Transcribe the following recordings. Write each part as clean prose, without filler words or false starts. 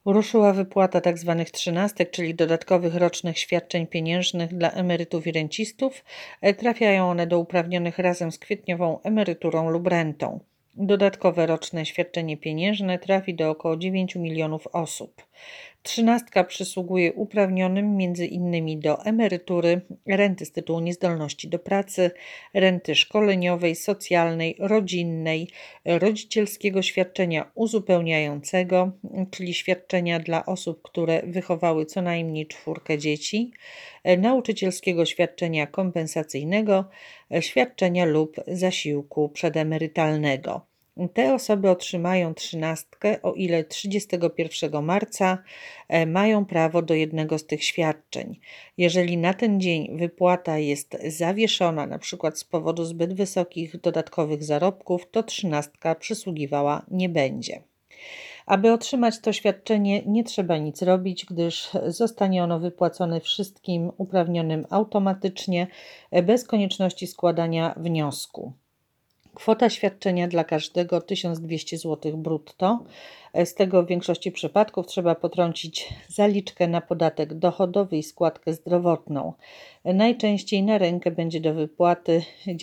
Ruszyła wypłata tzw. trzynastek, czyli dodatkowych rocznych świadczeń pieniężnych dla emerytów i rencistów. Trafiają one do uprawnionych razem z kwietniową emeryturą lub rentą. Dodatkowe roczne świadczenie pieniężne trafi do około 9 milionów osób. Trzynastka przysługuje uprawnionym m.in. do emerytury, renty z tytułu niezdolności do pracy, renty szkoleniowej, socjalnej, rodzinnej, rodzicielskiego świadczenia uzupełniającego, czyli świadczenia dla osób, które wychowały co najmniej 4 dzieci, nauczycielskiego świadczenia kompensacyjnego, świadczenia lub zasiłku przedemerytalnego. Te osoby otrzymają trzynastkę, o ile 31 marca mają prawo do jednego z tych świadczeń. Jeżeli na ten dzień wypłata jest zawieszona, np. z powodu zbyt wysokich dodatkowych zarobków, to trzynastka przysługiwała nie będzie. Aby otrzymać to świadczenie, nie trzeba nic robić, gdyż zostanie ono wypłacone wszystkim uprawnionym automatycznie, bez konieczności składania wniosku. Kwota świadczenia dla każdego 1200 zł brutto. Z tego w większości przypadków trzeba potrącić zaliczkę na podatek dochodowy i składkę zdrowotną. Najczęściej na rękę będzie do wypłaty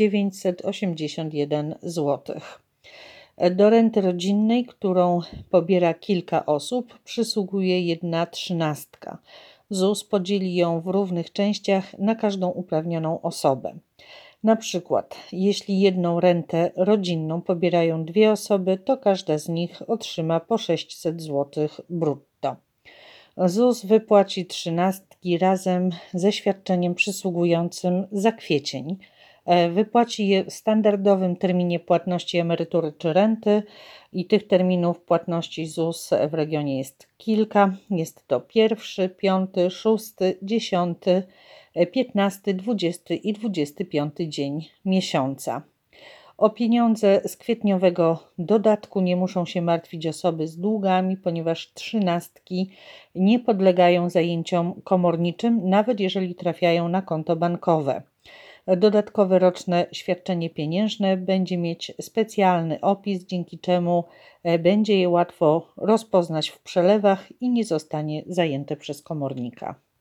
981 zł. Do renty rodzinnej, którą pobiera kilka osób, przysługuje jedna trzynastka. ZUS podzieli ją w równych częściach na każdą uprawnioną osobę. Na przykład, jeśli jedną rentę rodzinną pobierają 2 osoby, to każda z nich otrzyma po 600 zł brutto. ZUS wypłaci trzynastki razem ze świadczeniem przysługującym za kwiecień. Wypłaci je w standardowym terminie płatności emerytury czy renty i tych terminów płatności ZUS w regionie jest kilka. Jest to 1, 5, 6, 10, 15, 20 i 25 dzień miesiąca. O pieniądze z kwietniowego dodatku nie muszą się martwić osoby z długami, ponieważ trzynastki nie podlegają zajęciom komorniczym, nawet jeżeli trafiają na konto bankowe. Dodatkowe roczne świadczenie pieniężne będzie mieć specjalny opis, dzięki czemu będzie je łatwo rozpoznać w przelewach i nie zostanie zajęte przez komornika.